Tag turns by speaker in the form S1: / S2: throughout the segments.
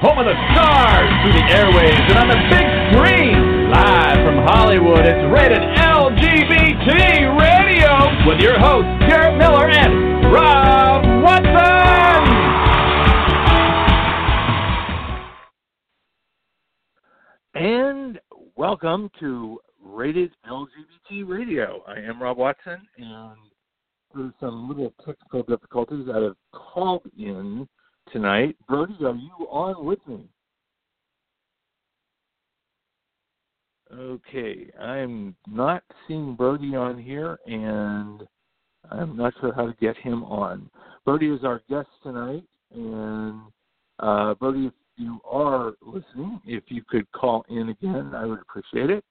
S1: home of the stars, through the airwaves and on the big screen. Live from Hollywood, it's rated LGBT Radio with your hosts, Garrett Miller and Rob Watson.
S2: And welcome to Rated LGBT Radio. I am Rob Watson, and through some little technical difficulties, I have called in tonight. Brody, are you on with me? Okay, I'm not seeing Brody on here, and I'm not sure how to get him on. Brody is our guest tonight, and Brody, if you are listening, if you could call in again, I would appreciate it.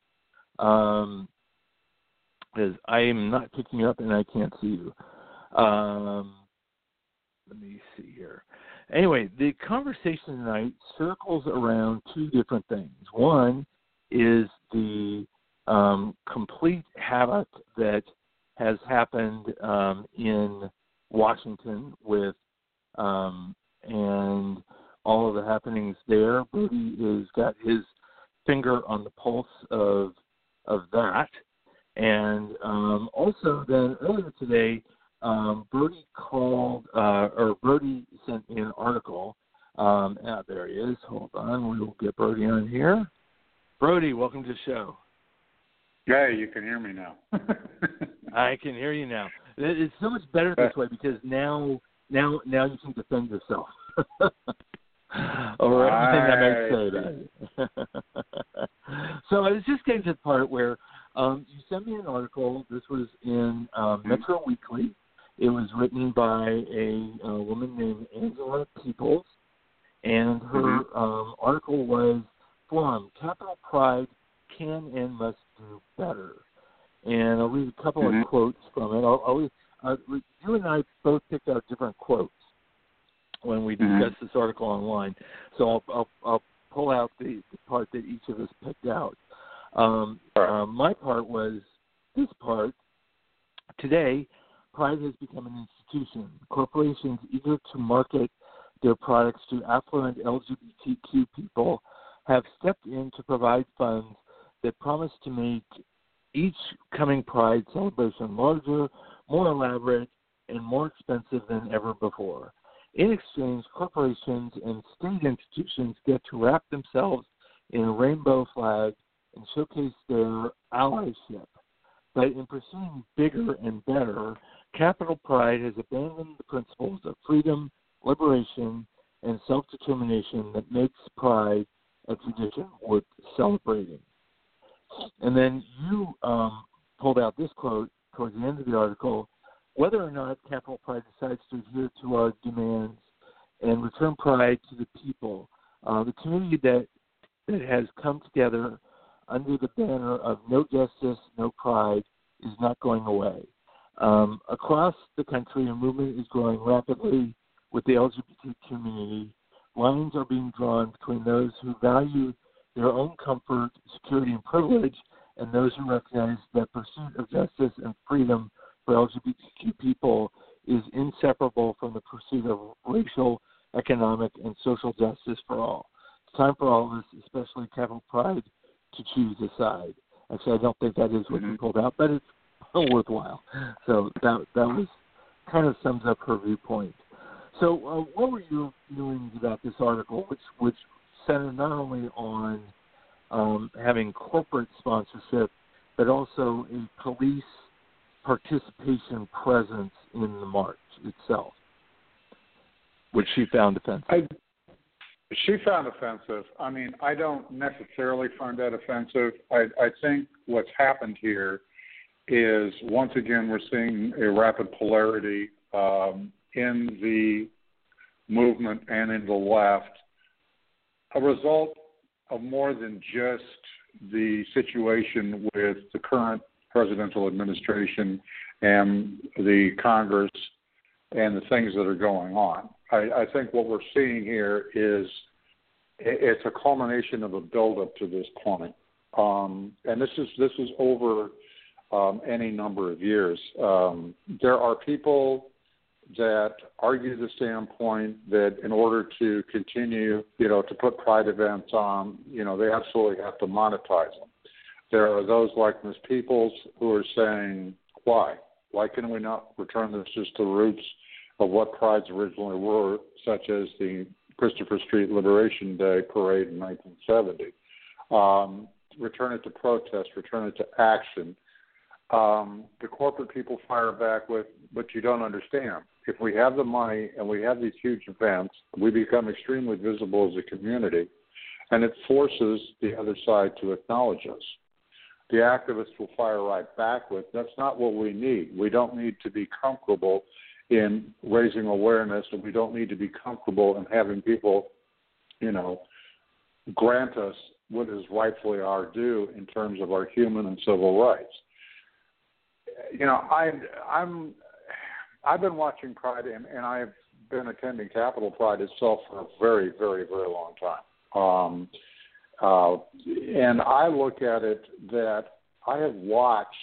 S2: Because I am not picking up and I can't see you. Let me see here. Anyway, the conversation tonight circles around two different things. One is the complete havoc that has happened in Washington with and all of the happenings there. Brody has got his finger on the pulse of that. And also then earlier today, Brody sent me an article. There he is. Hold on. We will get Brody on here. Brody, welcome to the show.
S3: Yeah, you can hear me now.
S2: I can hear you now. It's so much better this way because now you can defend yourself. Or everything I might say about it. So I was just getting to the part where you sent me an article. This was in Metro Weekly. It was written by a woman named Angela Peoples, and her article was Forum, Capital Pride Can and Must Do Better. And I'll read a couple of quotes from it. You and I both picked out different quotes when we discussed this article online. So I'll pull out the part that each of us picked out. My part was this part. Today, Pride has become an institution. Corporations eager to market their products to affluent LGBTQ people have stepped in to provide funds that promise to make each coming Pride celebration larger, more elaborate, and more expensive than ever before. In exchange, corporations and state institutions get to wrap themselves in a rainbow flag and showcase their allyship. But in pursuing bigger and better, Capital Pride has abandoned the principles of freedom, liberation, and self-determination that makes Pride a tradition worth celebrating. And then you pulled out this quote towards the end of the article: whether or not Capital Pride decides to adhere to our demands and return pride to the people, the community that has come together under the banner of no justice, no pride is not going away. Across the country, a movement is growing rapidly with the LGBT community. Lines are being drawn between those who value their own comfort, security, and privilege, and those who recognize that pursuit of justice and freedom for LGBTQ people is inseparable from the pursuit of racial, economic, and social justice for all. It's time for all of us, especially Capital Pride, to choose a side. Actually, I don't think that is what you pulled out, but it's worthwhile. So that was kind of sums up her viewpoint. So what were your feelings about this article, which centered not only on having corporate sponsorship, but also a police participation presence in the march itself, which she found offensive?
S3: She found offensive. I mean, I don't necessarily find that offensive. I think what's happened here is, once again, we're seeing a rapid polarity in the movement and in the left, a result of more than just the situation with the current presidential administration and the Congress and the things that are going on. I think what we're seeing here is it's a culmination of a buildup to this point, and this is over any number of years. There are people that argue the standpoint that in order to continue, to put pride events on, they absolutely have to monetize them. There are those like Ms. Peoples who are saying, why? Why can we not return this just to the roots of what prides originally were, such as the Christopher Street Liberation Day parade in 1970? Return it to protest, return it to action. The corporate people fire back with, but you don't understand. If we have the money and we have these huge events, we become extremely visible as a community, and it forces the other side to acknowledge us. The activists will fire right back with, that's not what we need. We don't need to be comfortable in raising awareness, and we don't need to be comfortable in having people, grant us what is rightfully our due in terms of our human and civil rights. I've been watching Pride, and I've been attending Capitol Pride itself for a very, very, very long time. And I look at it that I have watched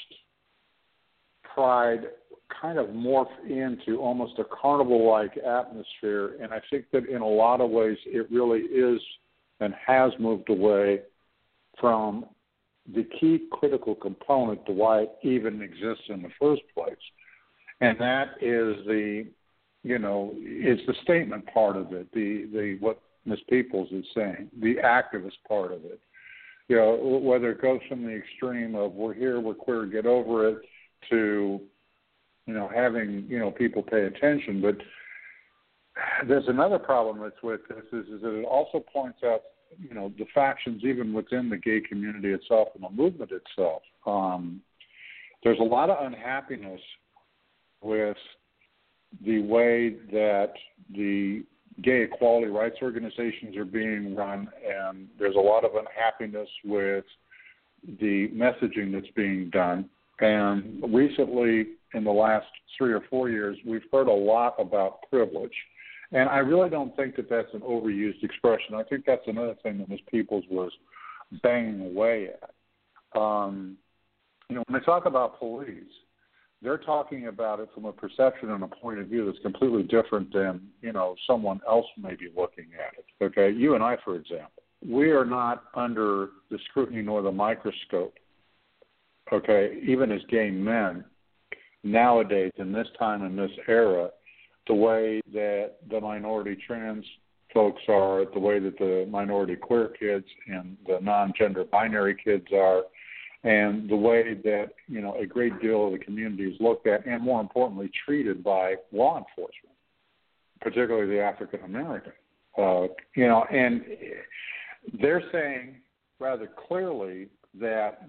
S3: Pride kind of morph into almost a carnival-like atmosphere, and I think that in a lot of ways it really is and has moved away from the key critical component to why it even exists in the first place. And that is it's the statement part of it, the what Ms. Peoples is saying, the activist part of it. Whether it goes from the extreme of we're here, we're queer, get over it, to, having, people pay attention. But there's another problem that's with this is that it also points out, the factions even within the gay community itself and the movement itself. There's a lot of unhappiness with the way that the gay equality rights organizations are being run, and there's a lot of unhappiness with the messaging that's being done. And recently, in the last 3 or 4 years, we've heard a lot about privilege. And I really don't think that that's an overused expression. I think that's another thing that Ms. Peoples was banging away at. When they talk about police, they're talking about it from a perception and a point of view that's completely different than, someone else may be looking at it. Okay, you and I, for example, we are not under the scrutiny nor the microscope, okay, even as gay men nowadays in this time in this era, the way that the minority trans folks are, the way that the minority queer kids and the non-gender binary kids are, and the way that, a great deal of the community is looked at and, more importantly, treated by law enforcement, particularly the African American. And they're saying rather clearly that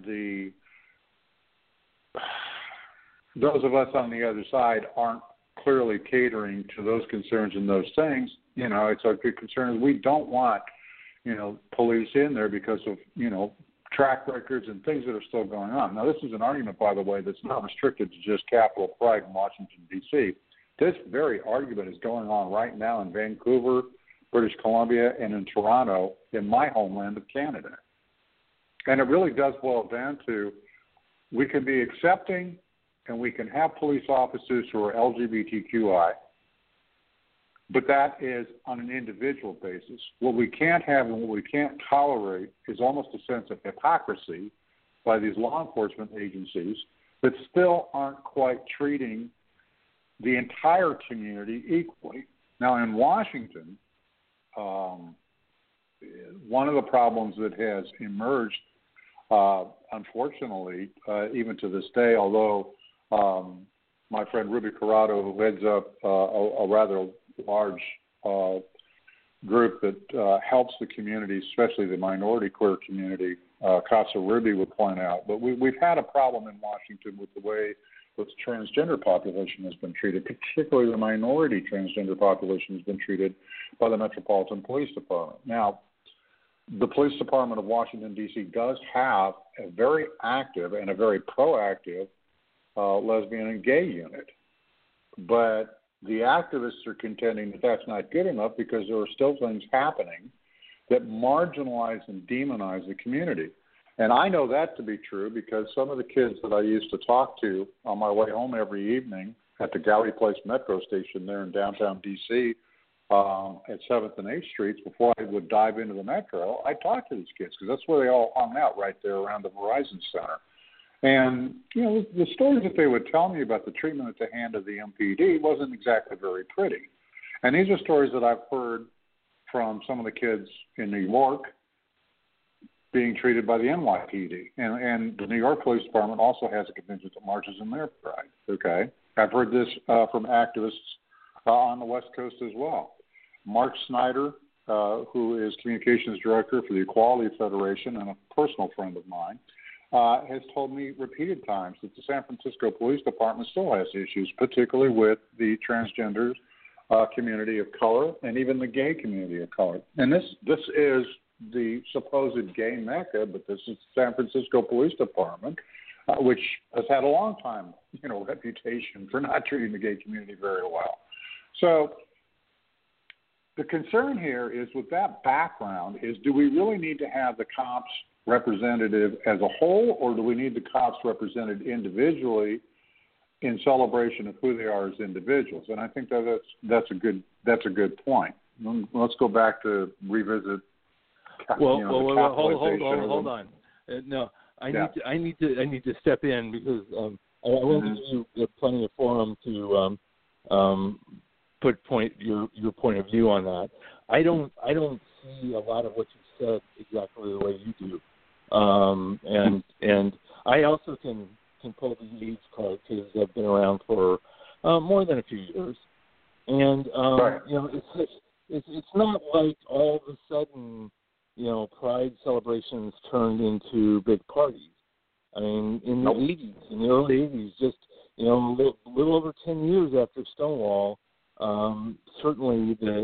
S3: those of us on the other side aren't clearly catering to those concerns and those things. It's our good concern. We don't want, police in there because of, track records and things that are still going on. Now, this is an argument, by the way, that's not restricted to just Capitol Pride in Washington, D.C. This very argument is going on right now in Vancouver, British Columbia, and in Toronto, in my homeland of Canada. And it really does boil down to we can be accepting and we can have police officers who are LGBTQI, but that is on an individual basis. What we can't have and what we can't tolerate is almost a sense of hypocrisy by these law enforcement agencies that still aren't quite treating the entire community equally. Now, in Washington, one of the problems that has emerged, unfortunately, even to this day, although my friend Ruby Corrado, who heads up a rather large group that helps the community, especially the minority queer community, Casa Ruby would point out. But we've had a problem in Washington with the way the transgender population has been treated, particularly the minority transgender population has been treated by the Metropolitan Police Department. Now, the Police Department of Washington, D.C. does have a very active and a very proactive lesbian and gay unit. But the activists are contending that that's not good enough because there are still things happening that marginalize and demonize the community. And I know that to be true because some of the kids that I used to talk to on my way home every evening at the Gowdy Place metro station there in downtown D.C. At 7th and 8th Streets, before I would dive into the metro, I talked to these kids because that's where they all hung out, right there around the Verizon Center. And, the stories that they would tell me about the treatment at the hand of the MPD wasn't exactly very pretty. And these are stories that I've heard from some of the kids in New York being treated by the NYPD. And the New York Police Department also has a contingent that marches in their pride, okay? I've heard this from activists on the West Coast as well. Mark Snyder, who is communications director for the Equality Federation and a personal friend of mine, has told me repeated times that the San Francisco Police Department still has issues, particularly with the transgender community of color and even the gay community of color. And this is the supposed gay mecca, but this is the San Francisco Police Department, which has had a long time, reputation for not treating the gay community very well. So the concern here is, with that background, is do we really need to have the cops representative as a whole, or do we need the cops represented individually in celebration of who they are as individuals? And I think that's a good point. Let's go back to revisit.
S2: Hold on. No, I need to step in because I want to give you plenty of forum to put your point of view on that. I don't see a lot of what you said exactly the way you do, and I also can pull the age card because I've been around for more than a few years, and it's not like all of a sudden Pride celebrations turned into big parties. I mean, in the 80s, in the early 80s, just a little over 10 years after Stonewall. Certainly, there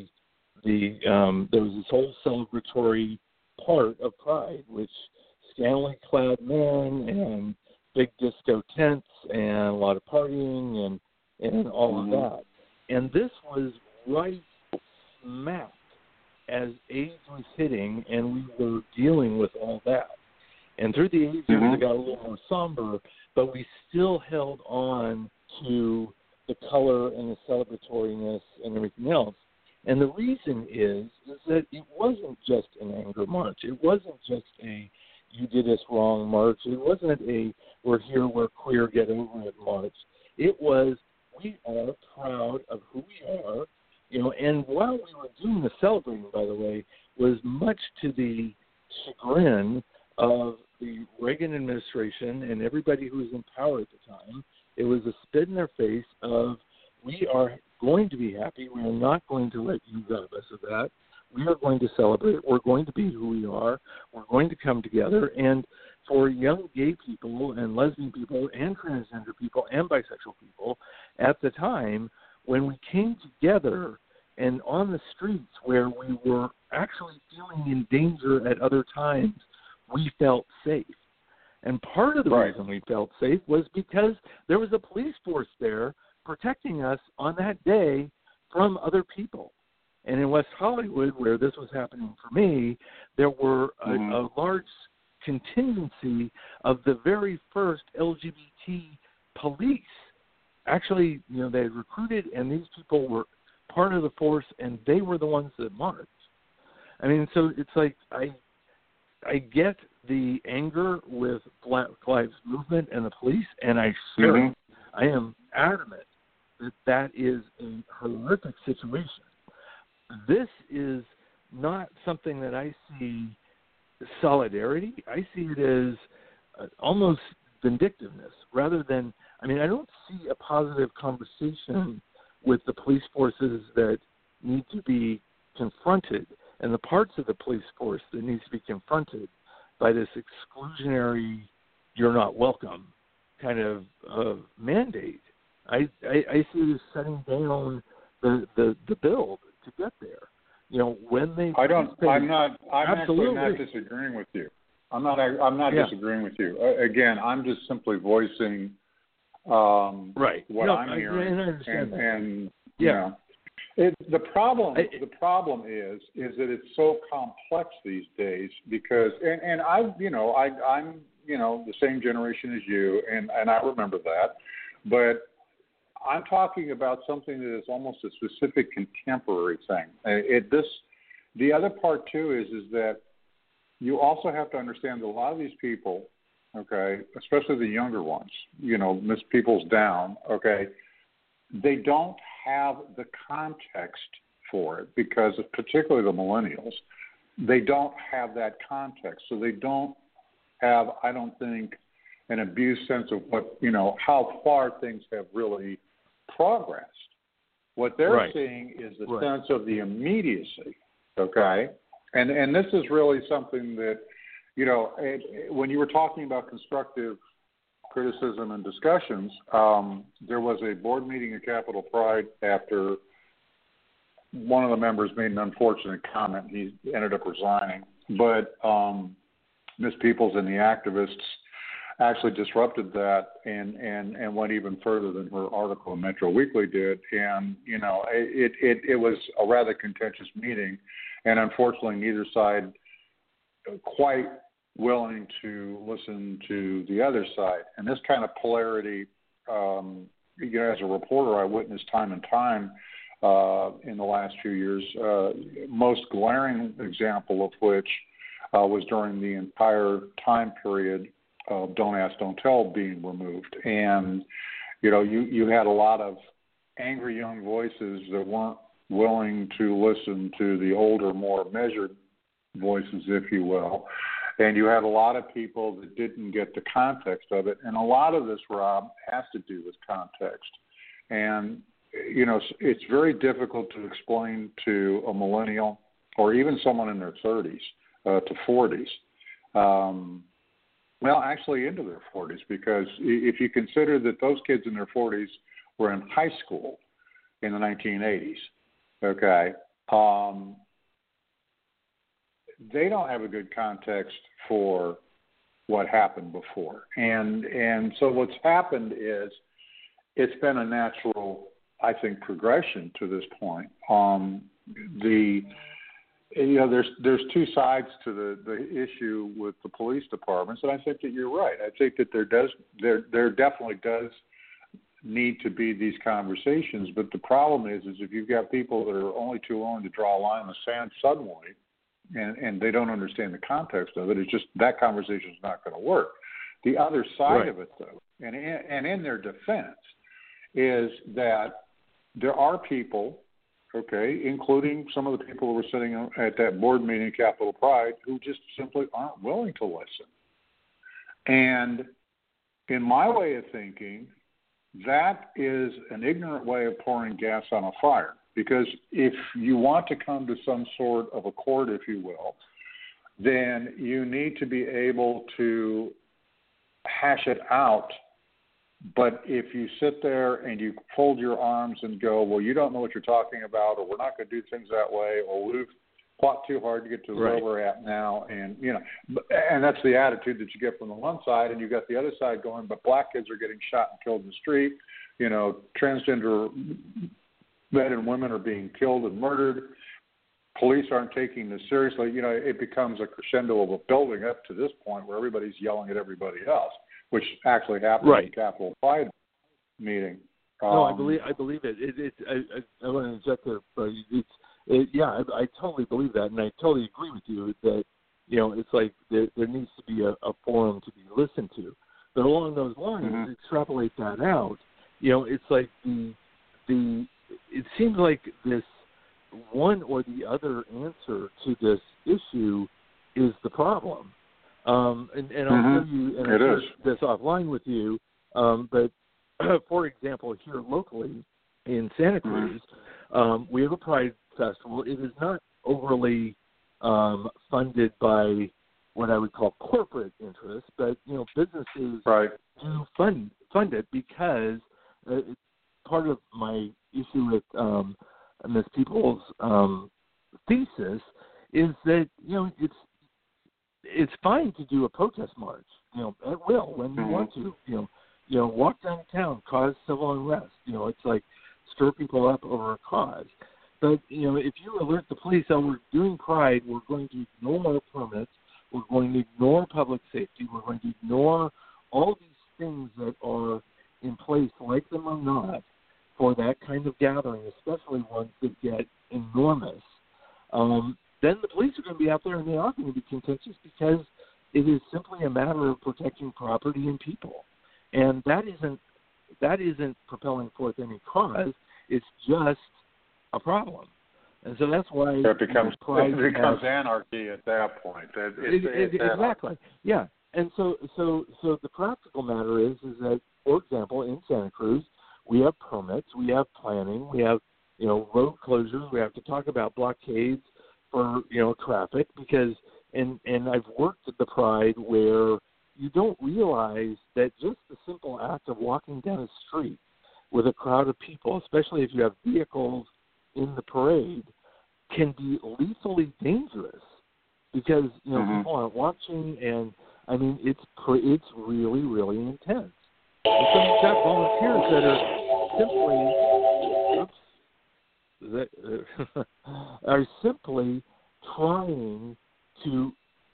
S2: was this whole celebratory part of Pride, which scantily clad men and big disco tents and a lot of partying and all of that. And this was right smack as AIDS was hitting, and we were dealing with all that. And through the 80s, it got a little more somber, but we still held on to the color and the celebratoriness and everything else. And the reason is that it wasn't just an anger march. It wasn't just a you did us wrong march. It wasn't a we're here, we're queer, get over it march. It was we are proud of who we are, and while we were doing the celebrating, by the way, was much to the chagrin of the Reagan administration and everybody who was in power at the time. It was a spit in their face of, we are going to be happy. We are not going to let you rob us of that. We are going to celebrate. We're going to be who we are. We're going to come together. And for young gay people and lesbian people and transgender people and bisexual people at the time, when we came together and on the streets where we were actually feeling in danger at other times, we felt safe. And part of the reason we felt safe was because there was a police force there protecting us on that day from other people. And in West Hollywood, where this was happening for me, there were a large contingency of the very first LGBT police. Actually, they had recruited, and these people were part of the force, and they were the ones that marched. I mean, so it's like I get the anger with Black Lives Movement and the police, and I am adamant that is a horrific situation. This is not something that I see solidarity. I see it as almost vindictiveness rather than, I don't see a positive conversation with the police forces that need to be confronted and the parts of the police force that needs to be confronted by this exclusionary, you're not welcome kind of mandate. I see this setting down the build to get there. When they I'm actually not disagreeing with you. I'm not disagreeing with you. Again, I'm just simply voicing what I'm hearing. I understand that. The problem is that it's so complex these days because I'm the same generation as you and I remember that, but
S3: I'm talking about something that is almost a specific contemporary thing. The other part too is that you also have to understand that a lot of these people, okay, especially the younger ones, Miss Peoples down, okay, they don't have the context for it because of particularly the millennials. They don't have that context. So they don't have, I don't think, an abused sense of what, how far things have really progressed. What they're seeing is the sense of the immediacy, okay? And this is really something that, when you were talking about constructive criticism and discussions, there was a board meeting at Capitol Pride after one of the members made an unfortunate comment. He ended up resigning. But Ms. Peoples and the activists actually disrupted that and went even further than her article in Metro Weekly did. And, it was a rather contentious meeting. And unfortunately, neither side quite willing to listen to the other side. And this kind of polarity, as a reporter, I witnessed time and time in the last few years, most glaring example of which was during the entire time period of Don't Ask, Don't Tell being removed. And, you had a lot of angry young voices that weren't willing to listen to the older, more measured voices, if you will. And you had a lot of people that didn't get the context of it. And a lot of this, Rob, has to do with context. And, it's very difficult to explain to a millennial or even someone in their 30s to 40s. Well, actually into their 40s, because if you consider that those kids in their 40s were in high school in the 1980s, okay, they don't have a good context for what happened before. And so what's happened is it's been a natural, I think, progression to this point. There's two sides to the issue with the police departments, and I think that you're right. I think that there definitely does need to be these conversations, but the problem is if you've got people that are only too willing to draw a line in the sand suddenly, and they don't understand the context of it, it's just that conversation is not going to work. The other side of it, though, and in their defense, is that there are people, okay, including some of the people who were sitting at that board meeting at Capitol Pride, who just simply aren't willing to listen. And in my way of thinking, that is an ignorant way of pouring gas on a fire. Because if you want to come to some sort of accord, if you will, then you need to be able to hash it out. But if you sit there and you fold your arms and go, well, you don't know what you're talking about, or we're not going to do things that way, or we've fought too hard to get to where we're at now, and and that's the attitude that you get from the one side, and you got the other side going, but black kids are getting shot and killed in the street, transgender men and women are being killed and murdered. Police aren't taking this seriously. It becomes a crescendo of a building up to this point where everybody's yelling at everybody else, which actually happened at the Capitol Pride meeting.
S2: No, I believe it. I want to inject there, but I totally believe that, and I totally agree with you that it's like there needs to be a forum to be listened to. But along those lines, extrapolate that out. It's like it seems like this one or the other answer to this issue is the problem. And I'll tell you, and I'll share this offline with you, but for example, here locally in Santa Cruz, we have a Pride Festival. It is not overly funded by what I would call corporate interests, but businesses do fund it because part of my issue with Ms. Peoples' thesis is that it's fine to do a protest march, at will when you want to, walk downtown, cause civil unrest. It's like stir people up over a cause. But if you alert the police that we're doing Pride, we're going to ignore our permits, we're going to ignore public safety, we're going to ignore all these things that are in place, like them or not, for that kind of gathering, especially ones that get enormous, then the police are going to be out there and they are going to be contentious because it is simply a matter of protecting property and people. And that isn't propelling forth any cause. It's just a problem. And so that's why
S3: it becomes anarchy at that point.
S2: Exactly. Yeah. And so the practical matter is that, for example, in Santa Cruz, we have permits, we have planning, we have, road closures, we have to talk about blockades for, traffic because, and I've worked at the Pride where you don't realize that just the simple act of walking down a street with a crowd of people, especially if you have vehicles in the parade, can be lethally dangerous because, people aren't watching, and, I mean, it's really, really intense. And so you've got volunteers that are simply trying to,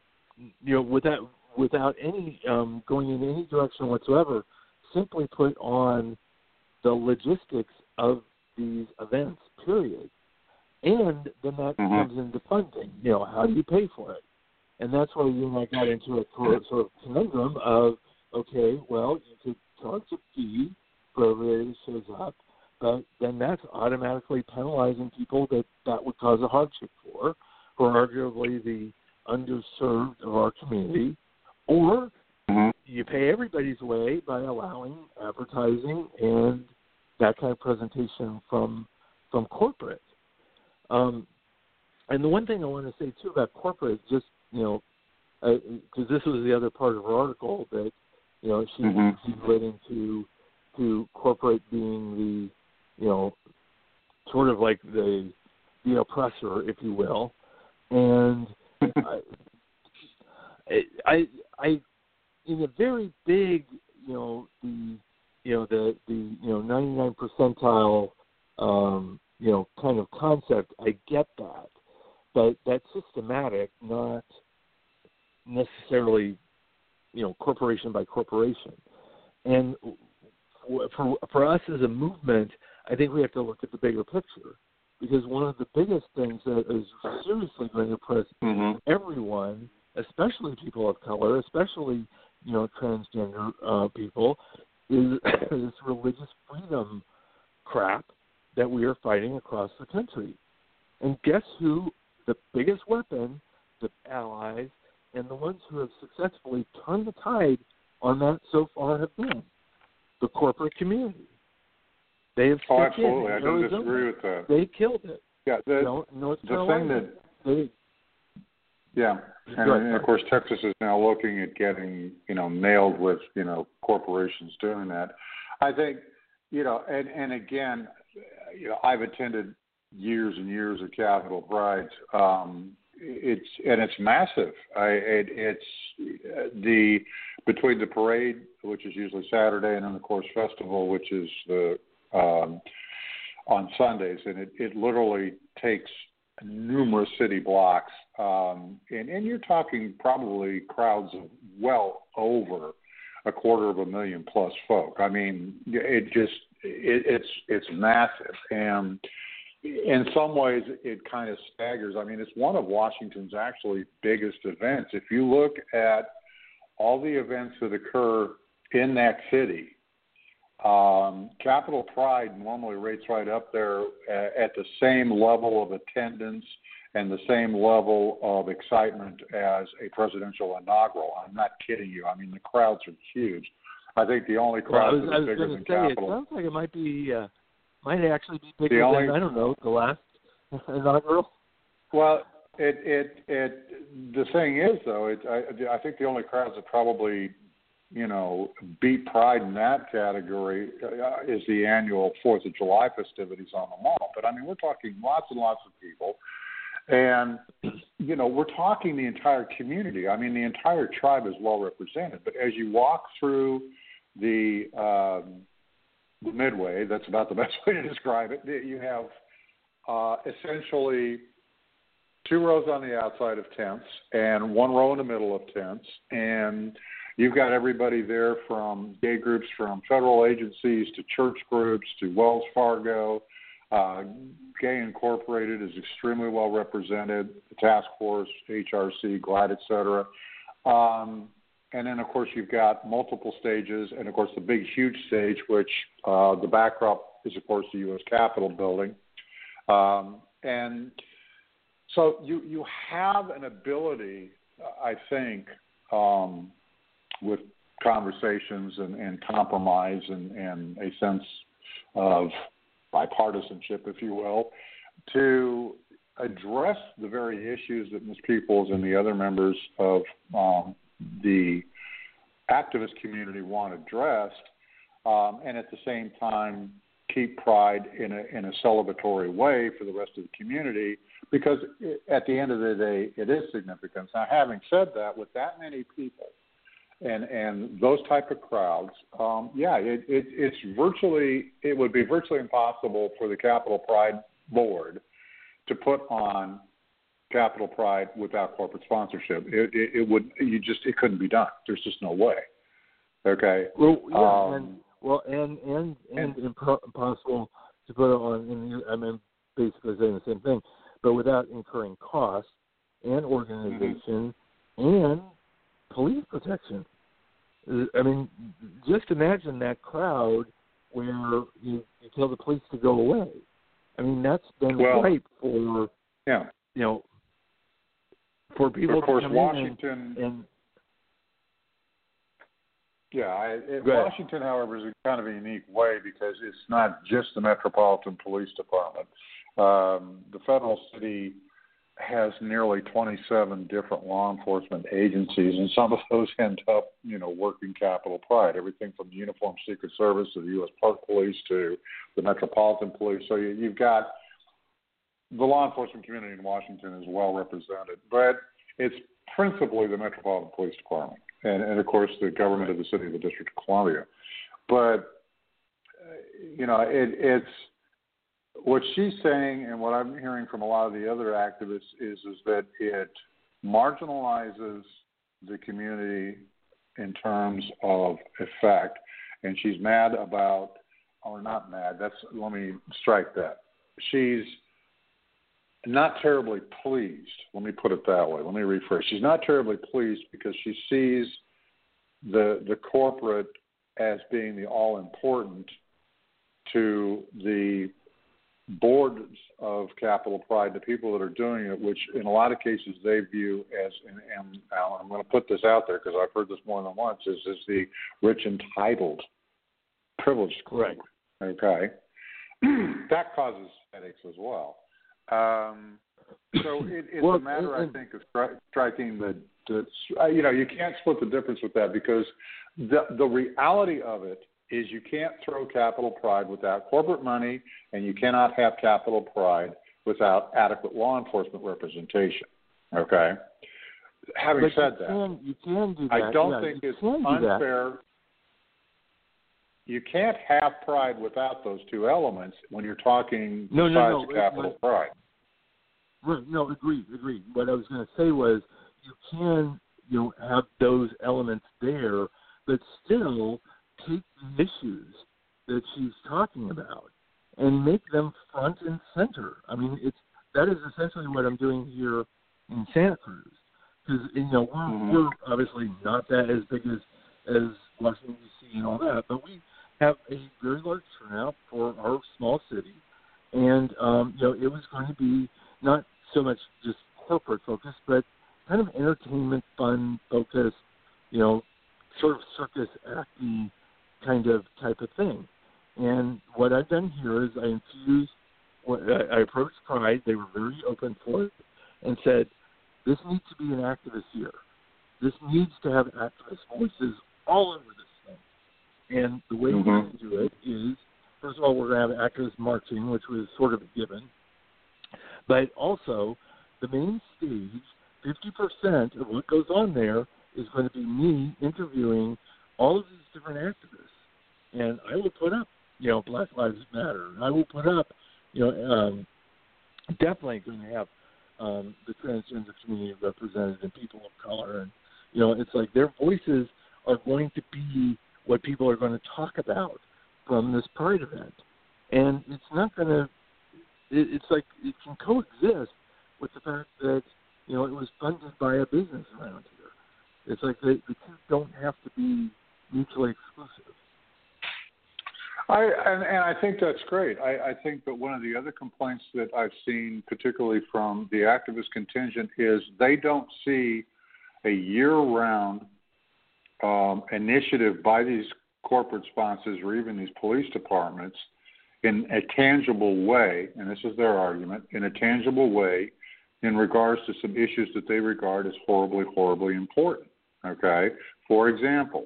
S2: without any going in any direction whatsoever, simply put on the logistics of these events, period. And then that comes into funding. How do you pay for it? And that's where you and I got into a sort of conundrum of, okay, well, you could charge a fee for everybody that shows up, but then that's automatically penalizing people that would cause a hardship for, who are arguably the underserved of our community, or you pay everybody's way by allowing advertising and that kind of presentation from corporate. And the one thing I want to say, too, about corporate, just, because this was the other part of her article, that, she led into corporate being the, sort of like the oppressor, if you will. And I in a very big, the 99 percentile, kind of concept, I get that. But that's systematic, not necessarily, corporation by corporation. And for us as a movement, I think we have to look at the bigger picture, because one of the biggest things that is seriously going to press everyone, especially people of color, especially, transgender people, is this religious freedom crap that we are fighting across the country. And guess who the biggest weapon, the allies, and the ones who have successfully turned the tide on that so far have been? The corporate community. They have stepped in.
S3: Absolutely. I don't disagree with that.
S2: They killed it.
S3: Yeah,
S2: North Carolina.
S3: And of course, Texas is now looking at getting, nailed with, corporations doing that. I think, and again, I've attended years and years of Capitol Prides. It's massive. It's between the parade, which is usually Saturday, and then of course festival, which is on Sundays, and it literally takes numerous city blocks, and you're talking probably crowds of well over 250,000 plus folk. I mean, it's massive, and in some ways it kind of staggers. I mean, it's one of Washington's actually biggest events. If you look at all the events that occur in that city, Capitol Pride normally rates right up there at the same level of attendance and the same level of excitement as a presidential inaugural. I'm not kidding you. I mean, the crowds are huge. I think the only crowds that are bigger than Capitol.
S2: It sounds like it might actually be bigger than, I don't know, the last inaugural.
S3: Well, the thing is, though, I think the only crowds that probably, beat Pride in that category is the annual 4th of July festivities on the Mall. But, I mean, we're talking lots and lots of people. And, we're talking the entire community. I mean, the entire tribe is well represented. But as you walk through the Midway, that's about the best way to describe it, you have essentially 2 rows on the outside of tents and 1 row in the middle of tents. And You've got everybody there from gay groups, from federal agencies to church groups to Wells Fargo. Gay Incorporated is extremely well represented, the task force, HRC, GLAAD, et cetera. And then, of course, you've got multiple stages, and, of course, the big, huge stage, which the backdrop is, of course, the U.S. Capitol building. And so you have an ability, I think, with conversations and compromise and a sense of bipartisanship, if you will, to address the very issues that Ms. Peoples and the other members of the activist community want addressed, and at the same time keep pride in a celebratory way for the rest of the community, because at the end of the day, it is significant. Now, having said that, with that many people and those type of crowds, it would be virtually impossible for the Capitol Pride Board to put on Capitol Pride without corporate sponsorship. It couldn't be done. There's just no way. Okay.
S2: Well, and impossible to put it on. And I'm basically saying the same thing, but without incurring costs and organization and police protection. I mean, just imagine that crowd where you tell the police to go away. I mean, that's been ripe for for people
S3: of course,
S2: to come
S3: Washington,
S2: in and
S3: Washington, however, is kind of a unique way because it's not just the Metropolitan Police Department. The federal city has nearly 27 different law enforcement agencies, and some of those end up, working Capitol Pride. Everything from the Uniformed Secret Service to the U.S. Park Police to the Metropolitan Police. So you've got the law enforcement community in Washington is well represented, but it's principally the Metropolitan Police Department and of course, the government of the city of the District of Columbia. But, it's what she's saying and what I'm hearing from a lot of the other activists is that it marginalizes the community in terms of effect. And she's mad about, or not mad, let me strike that. She's not terribly pleased. Let me put it that way. Let me rephrase. She's not terribly pleased because she sees the corporate as being the all-important to the boards of Capitol Pride, the people that are doing it, which in a lot of cases they view as, and I'm going to put this out there because I've heard this more than once, is the rich, entitled, privileged group.
S2: Right.
S3: Okay. That causes headaches as well. So it's a matter, I think, of striking you can't split the difference with that because the reality of it is you can't throw Capitol Pride without corporate money, and you cannot have Capitol Pride without adequate law enforcement representation. Okay? Having said that,
S2: you can do that.
S3: I don't think it's unfair. You can't have pride without those two elements when you're talking besides Capitol Pride.
S2: No, agreed. What I was going to say was you can, have those elements there, but still take the issues that she's talking about and make them front and center. I mean, that is essentially what I'm doing here in Santa Cruz. Because, we're obviously not that as big as Washington, D.C. and all that, but we have a very large turnout for our small city. And, it was going to be not so much just corporate focus, but kind of entertainment, fun focus, sort of circus acting type of thing. And what I've done here is I approached Pride. They were very open for it and said, this needs to be an activist year. This needs to have activist voices all over this thing. And the way we're going to do it is, first of all, we're going to have activists marching, which was sort of a given. But also, the main stage, 50% of what goes on there is going to be me interviewing all of these different activists. And I will put up, Black Lives Matter. I will put up, definitely going to have the transgender community represented and people of color. And, it's like their voices are going to be what people are going to talk about from this Pride event. And it's not going to, it's like it can coexist with the fact that, it was funded by a business around here. It's like the two don't have to be mutually exclusive.
S3: I think that's great. I think that one of the other complaints that I've seen, particularly from the activist contingent, is they don't see a year-round initiative by these corporate sponsors or even these police departments in a tangible way, and this is their argument, in a tangible way in regards to some issues that they regard as horribly, horribly important, okay? For example,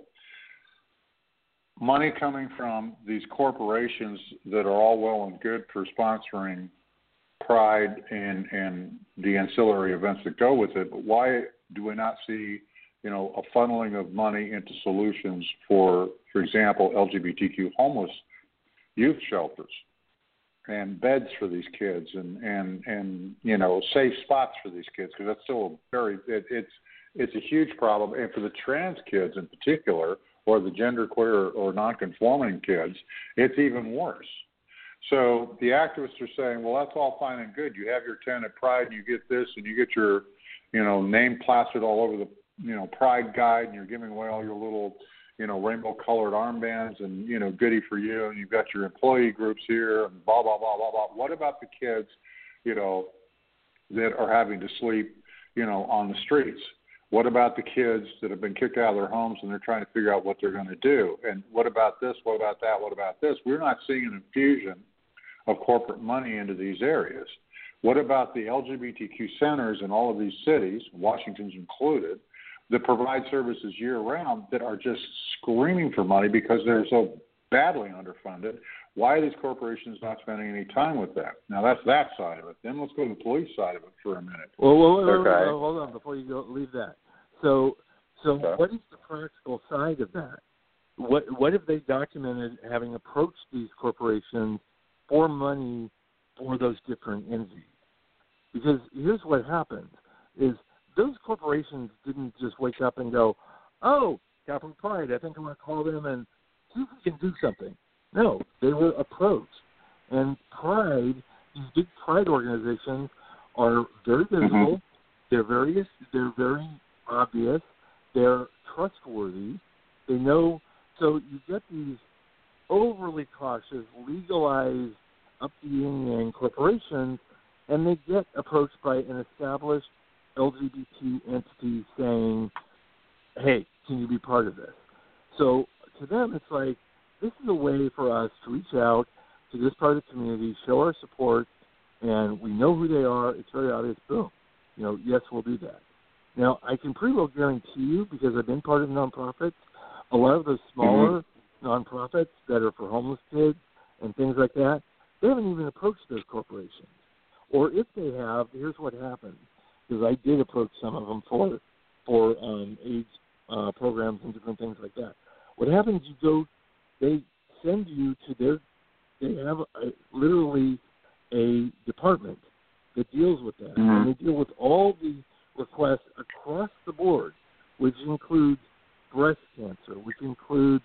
S3: money coming from these corporations that are all well and good for sponsoring Pride and the ancillary events that go with it, but why do we not see, a funneling of money into solutions for example, LGBTQ homeless youth shelters and beds for these kids and safe spots for these kids, because that's still it's a huge problem. And for the trans kids in particular, or the genderqueer or nonconforming kids, it's even worse. So the activists are saying, well, that's all fine and good. You have your tent at Pride and you get this and you get your, name plastered all over the, Pride guide, and you're giving away all your little, rainbow-colored armbands and, goody for you, and you've got your employee groups here and blah, blah, blah, blah, blah. What about the kids, that are having to sleep, on the streets? What about the kids that have been kicked out of their homes and they're trying to figure out what they're going to do? And what about this? What about that? What about this? We're not seeing an infusion of corporate money into these areas. What about the LGBTQ centers in all of these cities, Washington's included, that provide services year-round that are just screaming for money because they're so badly underfunded? Why are these corporations not spending any time with that? Now, that's that side of it. Then let's go to the police side of it for a minute.
S2: Well, hold on before you leave that. So what is the practical side of that? What have they documented having approached these corporations for money for those different entities? Because here's what happened is those corporations didn't just wake up and go, oh, Capital Pride, I think I'm going to call them and see if we can do something. No, they were approached. And Pride, these big Pride organizations are very visible. They're very obvious. They're trustworthy. They know. So you get these overly cautious, legalized, up the yin-yang corporations, and they get approached by an established LGBT entity saying, hey, can you be part of this? So to them, it's like, this is a way for us to reach out to this part of the community, show our support, and we know who they are. It's very obvious. Boom. Yes, we'll do that. Now, I can pretty well guarantee you, because I've been part of nonprofits, a lot of those smaller nonprofits that are for homeless kids and things like that, they haven't even approached those corporations. Or if they have, here's what happens. Because I did approach some of them for AIDS programs and different things like that. What happens, they send you to they have literally a department that deals with that. And they deal with all the requests across the board, which includes breast cancer, which includes,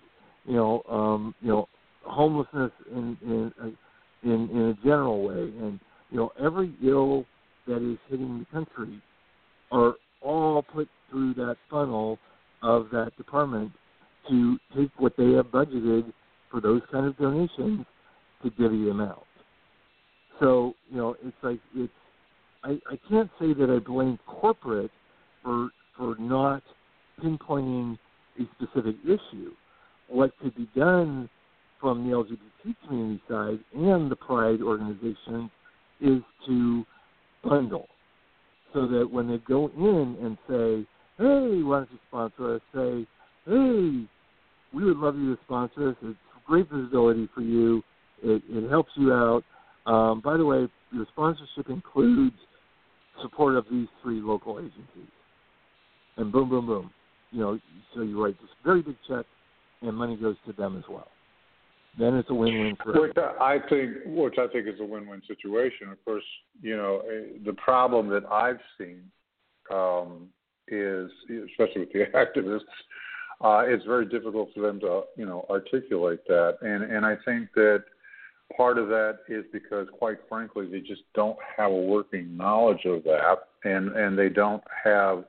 S2: homelessness in a general way, and every ill that is hitting the country are all put through that funnel of that department to take what they have budgeted for those kind of donations to divvy them out. So, it's like I can't say that I blame corporate for not pinpointing a specific issue. What could be done from the LGBT community side and the Pride organization is to bundle, so that when they go in and say, hey, why don't you sponsor us, say, hey, we would love you to sponsor us. It's great visibility for you. It helps you out. By the way, your sponsorship includes support of these 3 local agencies. And boom, boom, boom. So you write this very big check, and money goes to them as well. Then it's a win-win for everyone.
S3: Which I think is a win-win situation. Of course, the problem that I've seen is, especially with the activists, it's very difficult for them to, articulate that. And I think that part of that is because, quite frankly, they just don't have a working knowledge of that, and they don't have,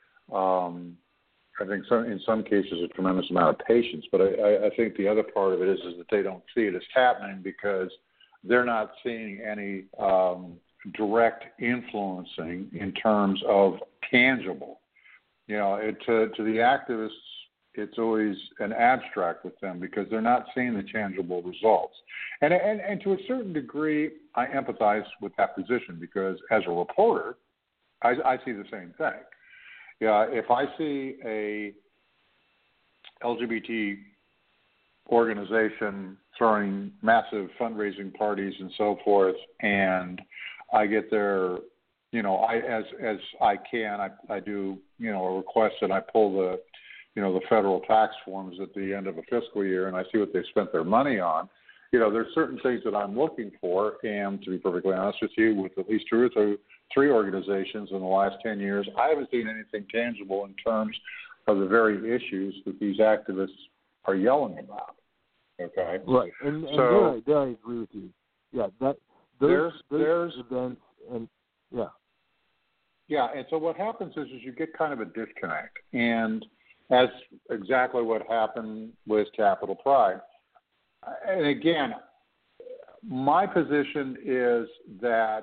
S3: I think in some cases, a tremendous amount of patience. But I think the other part of it is that they don't see it as happening because they're not seeing any direct influencing in terms of tangible. To the activists, it's always an abstract with them because they're not seeing the tangible results. And to a certain degree, I empathize with that position because as a reporter, I see the same thing. Yeah, if I see a LGBT organization throwing massive fundraising parties and so forth, and I get their, as I can, I do, a request and I pull the federal tax forms at the end of a fiscal year and I see what they spent their money on. There's certain things that I'm looking for, and to be perfectly honest with you, with at least 2 or 3 organizations in the last 10 years, I haven't seen anything tangible in terms of the very issues that these activists are yelling about. Okay?
S2: Right. And so, there I agree with you. Yeah, those events, and yeah.
S3: Yeah, and so what happens is you get kind of a disconnect, and that's exactly what happened with Capitol Pride. And again, my position is that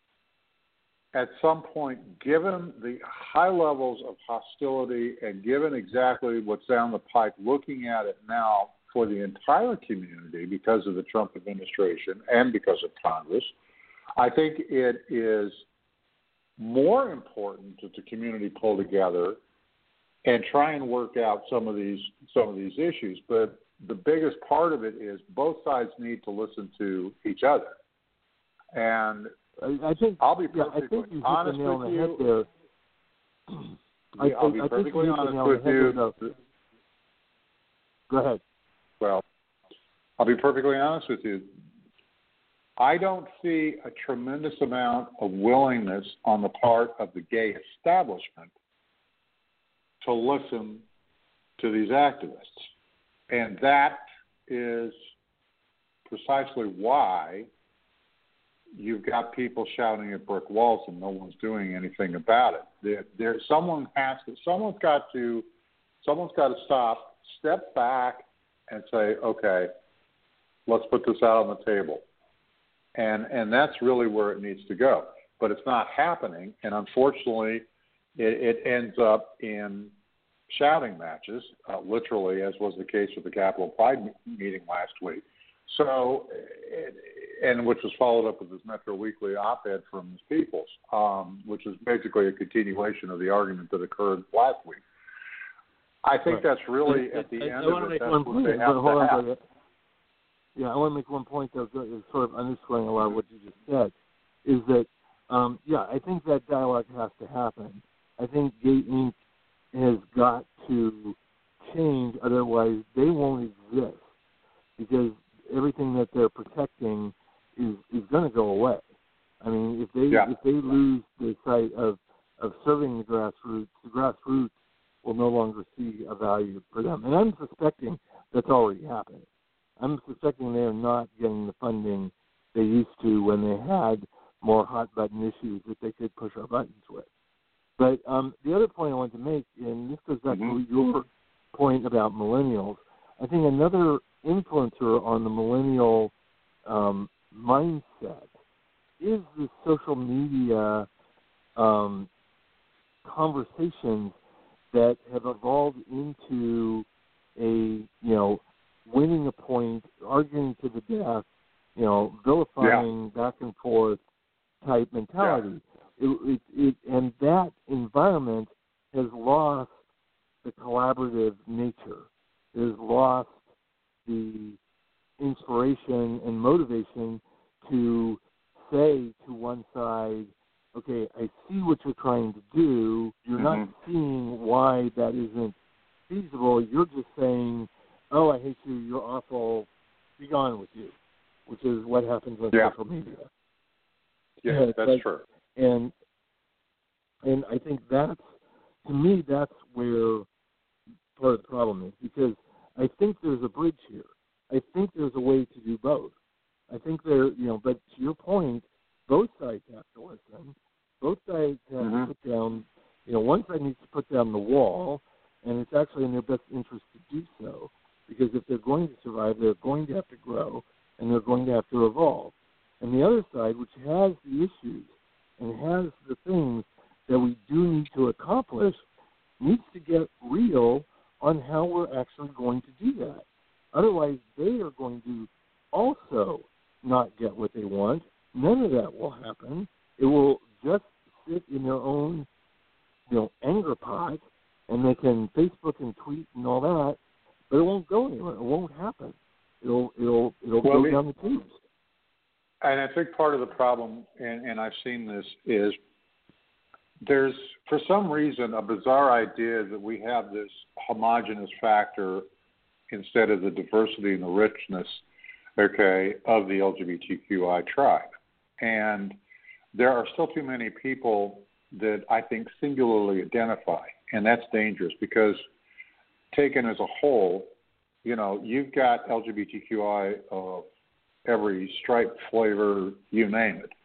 S3: at some point, given the high levels of hostility and given exactly what's down the pike, looking at it now for the entire community because of the Trump administration and because of Congress, I think it is more important that the community pull together and try and work out some of these issues. But the biggest part of it is both sides need to listen to each other. And
S2: I think
S3: I'll be perfectly honest with you. I'll be perfectly honest with you.
S2: Go ahead.
S3: Well, I'll be perfectly honest with you. I don't see a tremendous amount of willingness on the part of the gay establishment to listen to these activists. And that is precisely why you've got people shouting at brick walls and no one's doing anything about it. Someone's got to stop, step back, and say, okay, let's put this out on the table. And that's really where it needs to go. But it's not happening, and unfortunately, it ends up in shouting matches, literally, as was the case with the Capitol Pride meeting last week. So, and which was followed up with this Metro Weekly op-ed from Ms. Peoples, which is basically a continuation of the argument that occurred last week. I think that's really at the end of it. That's what they have to have.
S2: Yeah, I want to make one point that is sort of underscoring a lot of what you just said, is that, I think that dialogue has to happen. I think Gay Inc. has got to change, otherwise they won't exist, because everything that they're protecting is going to go away. I mean, if they lose the sight of serving the grassroots will no longer see a value for them. And I'm suspecting that's already happening. I'm suspecting they are not getting the funding they used to when they had more hot-button issues that they could push our buttons with. But the other point I want to make, and this goes back to your point about millennials, I think another influencer on the millennial mindset is the social media conversations that have evolved into a, winning a point, arguing to the death, vilifying back and forth type mentality. And that environment has lost the collaborative nature. It has lost the inspiration and motivation to say to one side, okay, I see what you're trying to do. You're not seeing why that isn't feasible. You're just saying, oh, I hate you, you're awful, be gone with you, which is what happens on social media.
S3: Yeah, that's true.
S2: And I think that's, to me, that's where, part of the problem is, because I think there's a bridge here. I think there's a way to do both. I think but to your point, both sides have to listen. Both sides have to put down, one side needs to put down the wall, and it's actually in their best interest to do so, because if they're going to survive, they're going to have to grow, and they're going to have to evolve. And the other side, which has the issues and has the things that we do need to accomplish, needs to get real on how we're actually going to do that. Otherwise, they are going to also not get what they want. None of that will happen. It will just sit in their own, anger pot, and they can Facebook and tweet and all that, but it won't go anywhere. It won't happen. It'll go down the tubes.
S3: And I think part of the problem, and I've seen this, is there's, for some reason, a bizarre idea that we have this homogenous factor instead of the diversity and the richness, of the LGBTQI tribe. And there are still too many people that I think singularly identify, and that's dangerous because taken as a whole, you've got LGBTQI of every stripe, flavor, you name it.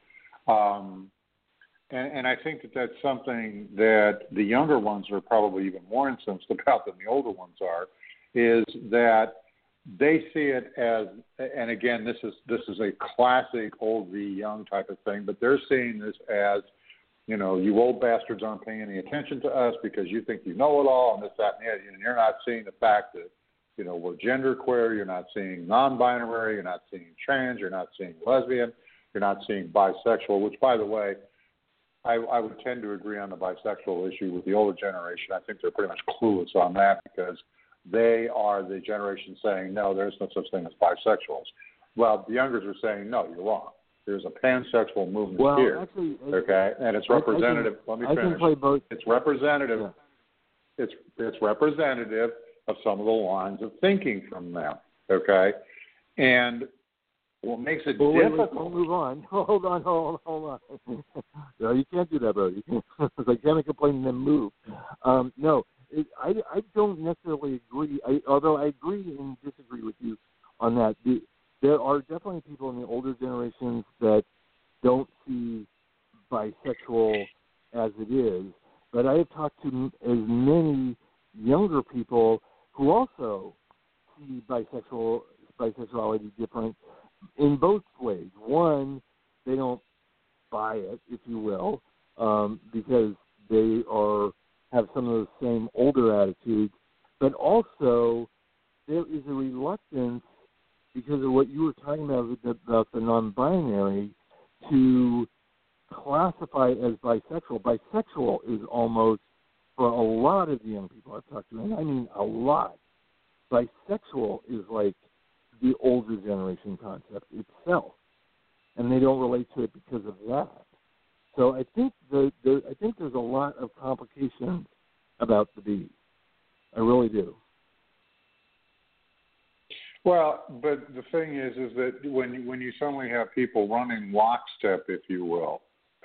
S3: And I think that that's something that the younger ones are probably even more incensed about than the older ones are, is that they see it as, and again, this is a classic old v. young type of thing, but they're seeing this as, you old bastards aren't paying any attention to us because you think you know it all and this, that, and the other, and you're not seeing the fact that, we're genderqueer, you're not seeing non-binary, you're not seeing trans, you're not seeing lesbian, you're not seeing bisexual, which, by the way, I would tend to agree on the bisexual issue with the older generation. I think they're pretty much clueless on that because they are the generation saying, no, there's no such thing as bisexuals. Well, the youngers are saying, no, you're wrong. There's a pansexual movement here,
S2: actually,
S3: and it's representative. Let me finish.
S2: I can play both.
S3: It's representative.
S2: Yeah.
S3: It's representative of some of the lines of thinking from them, and what makes it difficult.
S2: Wait, don't move on. Hold on. No, you can't do that, bro. You can't. It's like, can't complain and then move. No, I don't necessarily agree. Although I agree and disagree with you on that. There are definitely people in the older generations that don't see bisexual as it is, but I have talked to as many younger people who also see bisexuality different in both ways. One, they don't buy it, if you will, because they have some of the same older attitudes, but also there is a reluctance because of what you were talking about the non-binary to classify as bisexual. Bisexual is almost, for a lot of the young people I've talked to, and I mean a lot, bisexual is like the older generation concept itself, and they don't relate to it because of that. So I think there's a lot of complications about the B. I really do.
S3: Well, but the thing is that when you suddenly have people running lockstep, if you will,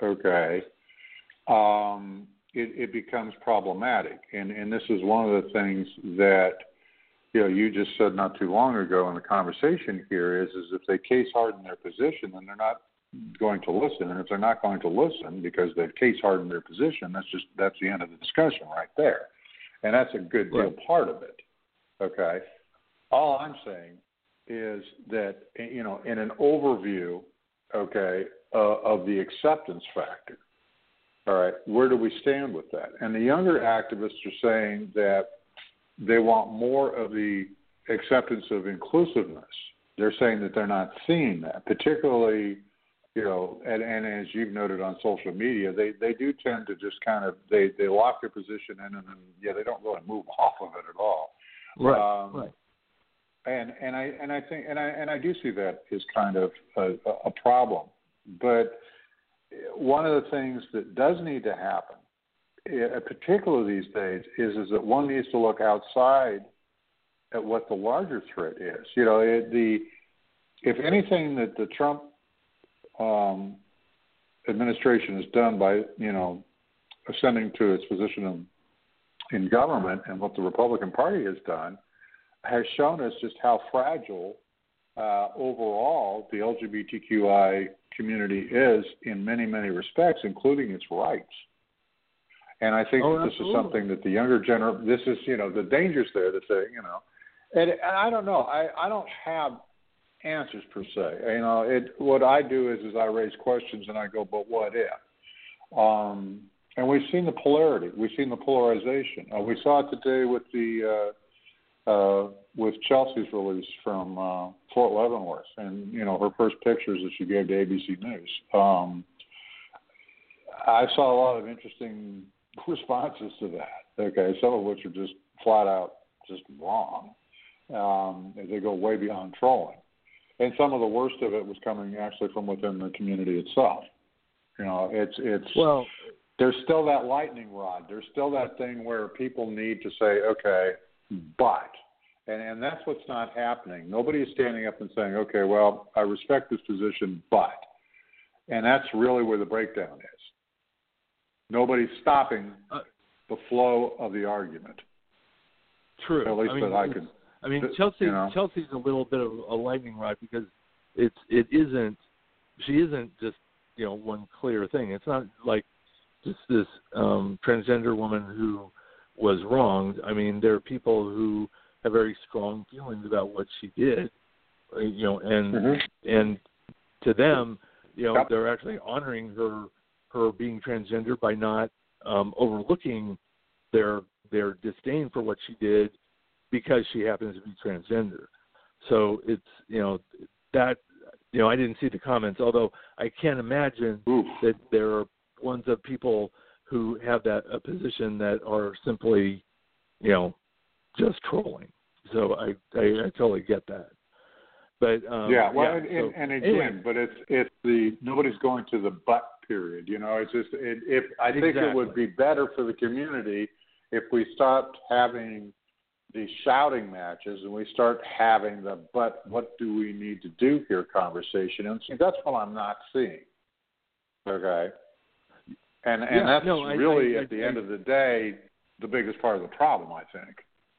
S3: it becomes problematic, and this is one of the things that you just said not too long ago in the conversation here is if they case harden their position, then they're not going to listen, and if they're not going to listen because they've case hardened their position, that's the end of the discussion right there, and that's a good deal part of it. All I'm saying is that in an overview, of the acceptance factor. All right, where do we stand with that? And the younger activists are saying that they want more of the acceptance of inclusiveness. They're saying that they're not seeing that, particularly, and as you've noted on social media, they do tend to just kind of, they lock their position in and then, they don't really move off of it at all.
S2: Right.
S3: And I think I do see that as kind of a problem. But one of the things that does need to happen, particularly these days, is that one needs to look outside at what the larger threat is. If anything that the Trump administration has done by ascending to its position in government and what the Republican Party has done has shown us just how fragile overall the LGBTQI community is in many, many respects, including its rights. And I think this is something that the younger generation, this is, the dangers there that say, and I don't know, I don't have answers per se. What I do is I raise questions and I go, but what if? And we've seen the polarity. We've seen the polarization. We saw it today with with Chelsea's release from Fort Leavenworth, and her first pictures that she gave to ABC News. I saw a lot of interesting responses to that. Okay, some of which are just flat out just wrong. They go way beyond trolling, and some of the worst of it was coming actually from within the community itself. There's still that lightning rod. There's still that thing where people need to say, okay, but. And that's what's not happening. Nobody is standing up and saying, okay, well, I respect this position, but. And that's really where the breakdown is. Nobody's stopping the flow of the argument.
S2: True.
S3: At least I can.
S2: Chelsea's a little bit of a lightning rod because she isn't just, one clear thing. It's not like just this transgender woman who was wronged. I mean, there are people who have very strong feelings about what she did, and to them, they're actually honoring her being transgender by not overlooking their disdain for what she did because she happens to be transgender. So it's that I didn't see the comments, although I can't imagine that there are ones of people who have a position that are simply just trolling. So I totally get that. But but it's the nobody's going to the but period. It's just I think it would be better for the community if we stopped having these shouting matches and we start having the but what do we need to do here conversation. And see, that's what I'm not seeing. Okay. And that's really at the end of the day the biggest part of the problem, I think.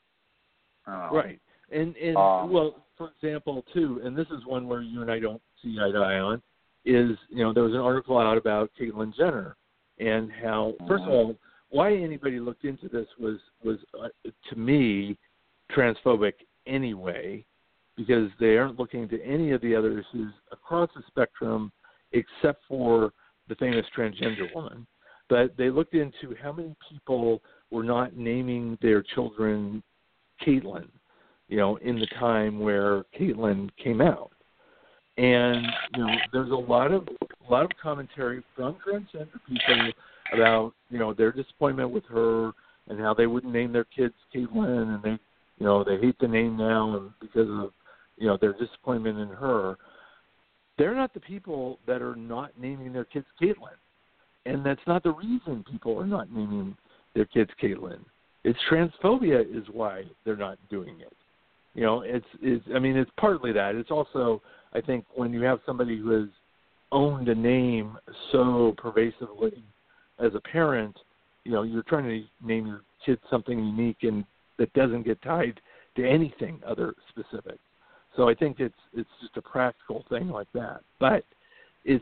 S2: Right. And well, for example, too, and this is one where you and I don't see eye to eye on, is, there was an article out about Caitlyn Jenner and how, first of all, why anybody looked into this was to me, transphobic anyway, because they aren't looking to any of the other issues across the spectrum except for the famous transgender woman. But they looked into how many people were not naming their children Caitlyn, in the time where Caitlyn came out. And, there's a lot of commentary from transgender people about, their disappointment with her and how they wouldn't name their kids Caitlyn, and they hate the name now and because of, their disappointment in her. They're not the people that are not naming their kids Caitlyn. And that's not the reason people are not naming their kids Caitlyn. It's transphobia is why they're not doing it. It's partly that. It's also, I think, when you have somebody who has owned a name so pervasively as a parent, you're trying to name your kid something unique and that doesn't get tied to anything other specific. So I think it's just a practical thing like that. But it's,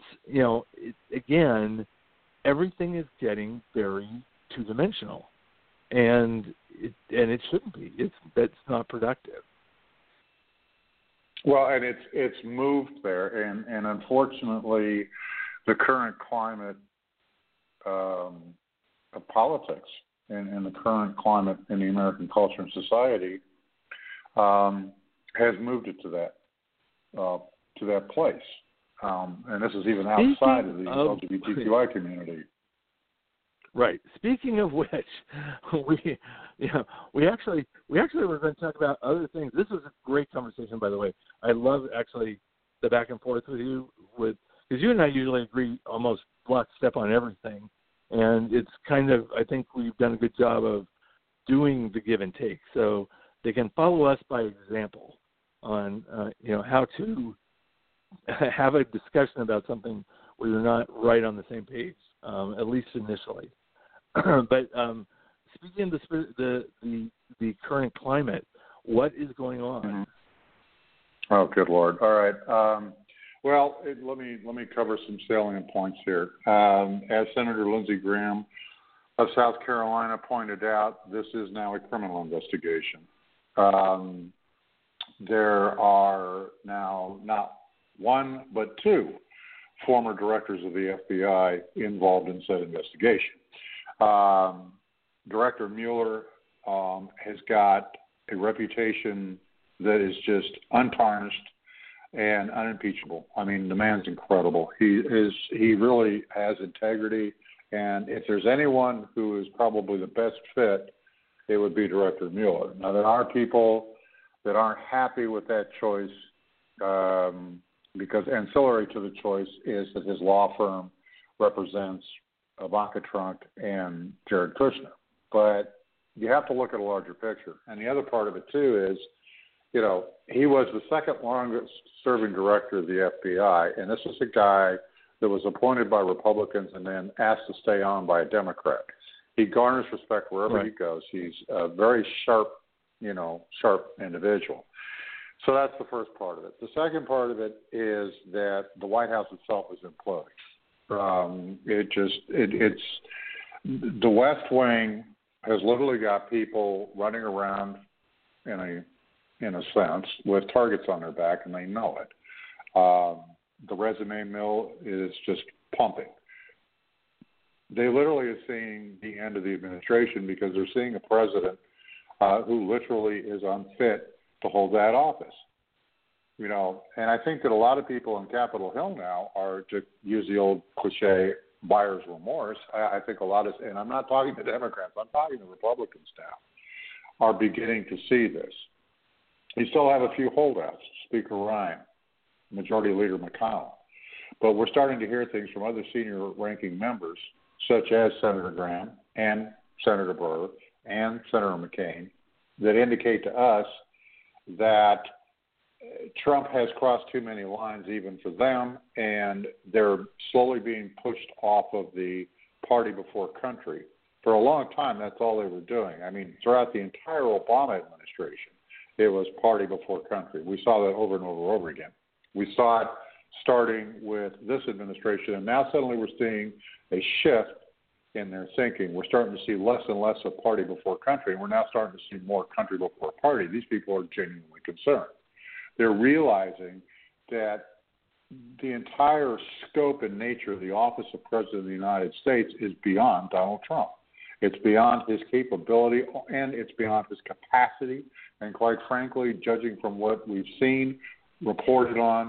S2: again, everything is getting very two-dimensional, and it shouldn't be. That's not productive.
S3: Well, and it's moved there, and unfortunately, the current climate of politics and the current climate in the American culture and society has moved it to that place. And this is even outside of the LGBTQI community.
S2: Right. Speaking of which, we actually were going to talk about other things. This was a great conversation, by the way. I love actually the back and forth with you, because you and I usually agree almost lockstep on everything, and it's kind of, I think we've done a good job of doing the give and take. So they can follow us by example on how to have a discussion about something where you're not right on the same page, at least initially. But speaking of the current climate, what is going on?
S3: Mm-hmm. Oh, good Lord! All right. Let me cover some salient points here. As Senator Lindsey Graham of South Carolina pointed out, this is now a criminal investigation. There are now not one but two former directors of the FBI involved in said investigation. Director Mueller has got a reputation that is just untarnished and unimpeachable. I mean, the man's incredible. He really has integrity, and if there's anyone who is probably the best fit, it would be Director Mueller. Now, there are people that aren't happy with that choice because ancillary to the choice is that his law firm represents Ivanka Trump and Jared Kushner. But you have to look at a larger picture. And the other part of it, too, is, you know, he was the second longest serving director of the FBI, and this is a guy that was appointed by Republicans and then asked to stay on by a Democrat. He garners respect wherever he goes. He's a very sharp individual. So that's the first part of it. The second part of it is that the White House itself is imploding. It's the West Wing has literally got people running around in a sense with targets on their back, and they know it. The resume mill is just pumping. They literally are seeing the end of the administration because they're seeing a president who literally is unfit to hold that office. You know, and I think that a lot of people on Capitol Hill now are, to use the old cliche, buyer's remorse. I think a lot of, and I'm not talking to Democrats, I'm talking to Republicans now, are beginning to see this. You still have a few holdouts, Speaker Ryan, Majority Leader McConnell. But we're starting to hear things from other senior ranking members, such as Senator Graham and Senator Burr and Senator McCain, that indicate to us that Trump has crossed too many lines even for them, and they're slowly being pushed off of the party before country. For a long time, that's all they were doing. I mean, throughout the entire Obama administration, it was party before country. We saw that over and over and over again. We saw it starting with this administration, and now suddenly we're seeing a shift in their thinking. We're starting to see less and less of party before country, and we're now starting to see more country before party. These people are genuinely concerned. They're realizing that the entire scope and nature of the office of President of the United States is beyond Donald Trump. It's beyond his capability, and it's beyond his capacity. And quite frankly, judging from what we've seen, reported on,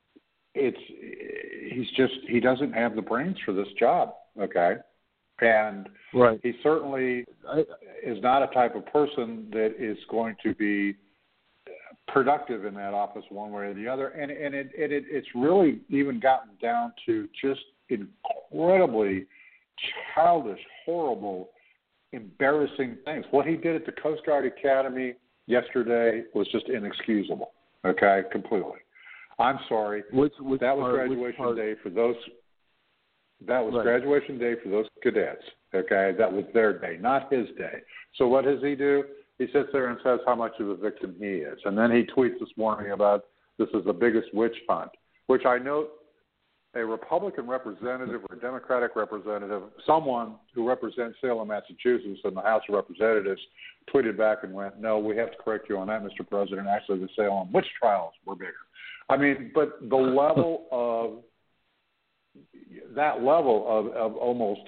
S3: he doesn't have the brains for this job, okay? And he certainly is not a type of person that is going to be productive in that office one way or the other. And it's really even gotten down to just incredibly childish, horrible, embarrassing things. What he did at the Coast Guard Academy yesterday was just inexcusable, okay, completely. I'm sorry. That was graduation day for those. That was graduation day for those cadets. Okay, that was their day, not his day. So what does he do? He sits there and says how much of a victim he is, and then he tweets this morning about this is the biggest witch hunt, which I note a Republican representative or a Democratic representative, someone who represents Salem, Massachusetts, in the House of Representatives, tweeted back and went, "No, we have to correct you on that, Mr. President. Actually, the Salem witch trials were bigger." I mean, but the level of almost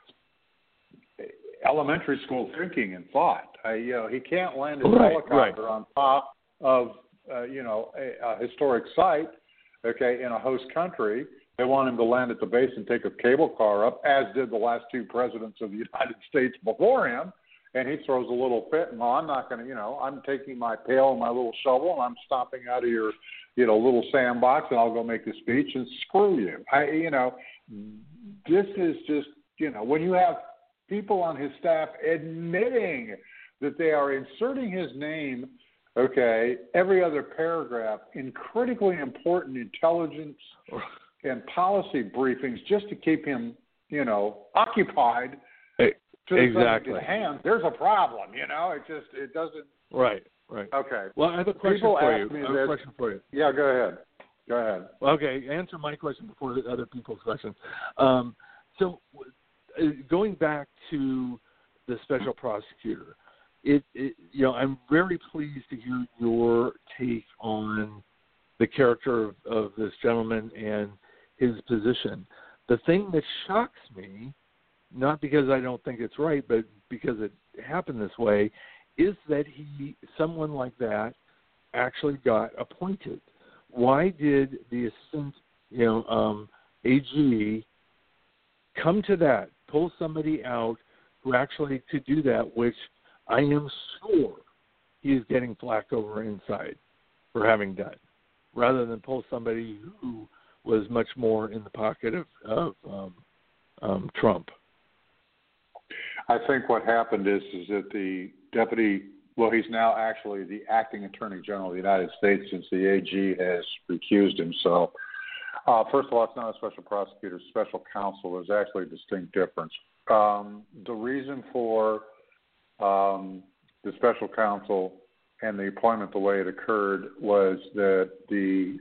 S3: elementary school thinking and thought. He can't land his helicopter on top of a historic site, okay, in a host country. They want him to land at the base and take a cable car up, as did the last two presidents of the United States before him. And he throws a little fit, and I'm not going to, I'm taking my pail and my little shovel, and I'm stomping out of your, little sandbox, and I'll go make a speech, and screw you. This is just, when you have people on his staff admitting that they are inserting his name, okay, every other paragraph in critically important intelligence and policy briefings just to keep him, occupied to the
S2: exactly
S3: president's hands, there's a problem. It doesn't.
S2: Right.
S3: Okay.
S2: Well, I have a question for you.
S3: Yeah, go ahead.
S2: Okay, answer my question before the other people's questions. So, going back to the special prosecutor, I'm very pleased to hear your take on the character of this gentleman and his position. The thing that shocks me, not because I don't think it's right, but because it happened this way, is that someone like that actually got appointed. Why did the assistant, AG come to that, pull somebody out who actually could do that, which I am sure he is getting flack over inside for having done, rather than pull somebody who was much more in the pocket of Trump?
S3: I think what happened is that the deputy, he's now actually the acting attorney general of the United States since the AG has recused himself. First of all, it's not a special prosecutor, it's special counsel. There's actually a distinct difference. The reason for the special counsel and the appointment the way it occurred was that the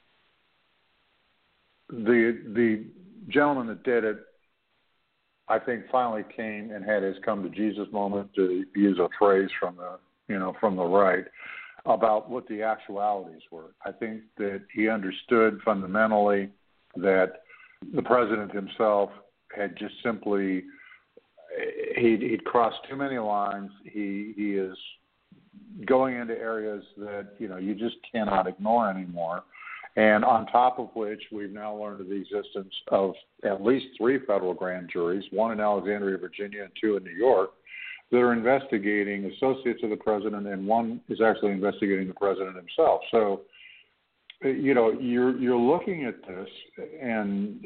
S3: gentleman that did it, I think, finally came and had his come to Jesus moment, to use a phrase from the right, about what the actualities were. I think that he understood fundamentally that the president himself had just simply he'd crossed too many lines. He is going into areas that you just cannot ignore anymore. And on top of which, we've now learned of the existence of at least 3 federal grand juries, 1 in Alexandria, Virginia, and 2 in New York, that are investigating associates of the president, and 1 is actually investigating the president himself. So, you're looking at this, and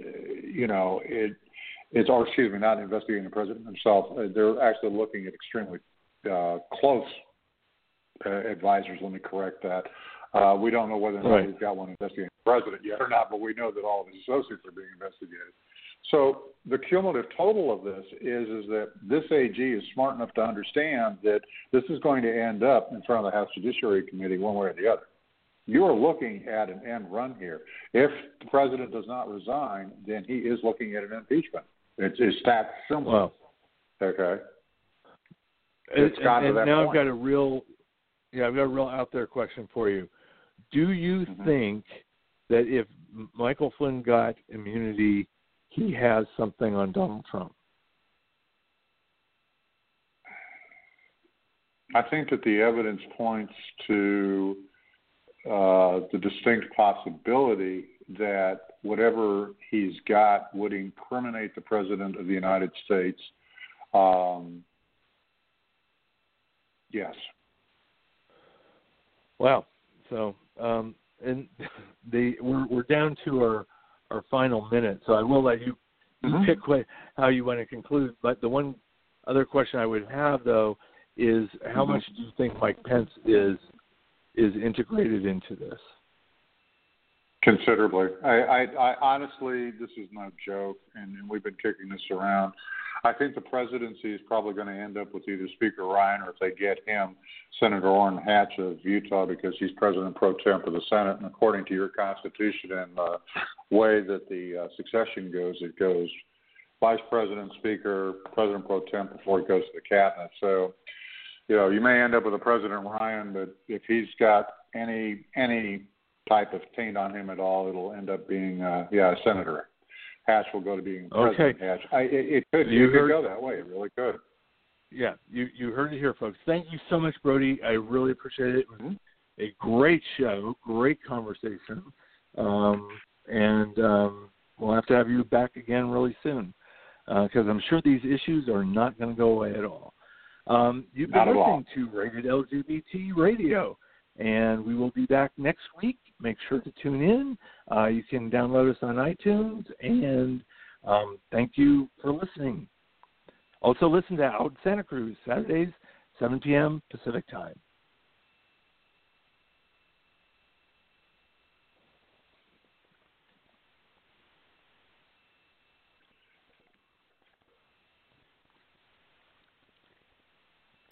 S3: not investigating the president himself. They're actually looking at extremely close advisors. Let me correct that. We don't know whether or not we've got one investigating the president yet or not, but we know that all of his associates are being investigated. So the cumulative total of this is that this AG is smart enough to understand that this is going to end up in front of the House Judiciary Committee one way or the other. You are looking at an end run here. If the president does not resign, then he is looking at an impeachment. It's that simple.
S2: Wow.
S3: Okay.
S2: And now I've got a real out there question for you. Do you think that if Michael Flynn got immunity, he has something on Donald Trump?
S3: I think that the evidence points to the distinct possibility that whatever he's got would incriminate the President of the United States. Yes.
S2: Wow. So, we're down to our final minute, so I will let you pick how you want to conclude. But the one other question I would have, though, is how much do you think Mike Pence is integrated into this?
S3: Considerably. I honestly, this is no joke, and we've been kicking this around. I think the presidency is probably going to end up with either Speaker Ryan, or if they get him, Senator Orrin Hatch of Utah, because he's president pro tem of the Senate. And according to your Constitution and the way that the succession goes, it goes vice president, speaker, president pro tem before it goes to the cabinet. So, you may end up with a President Ryan, but if he's got any type of taint on him at all, it'll end up being a senator. Hatch will go to being President Hatch. It could go that way. It really could.
S2: Yeah, you heard it here, folks. Thank you so much, Brody. I really appreciate it. It was a great show, great conversation, and we'll have to have you back again really soon, because I'm sure these issues are not going to go away at all. You've been listening to Rated LGBT Radio, and we will be back next week. Make sure to tune in. You can download us on iTunes, and thank you for listening. Also listen to Out in Santa Cruz, Saturdays, 7 p.m. Pacific Time.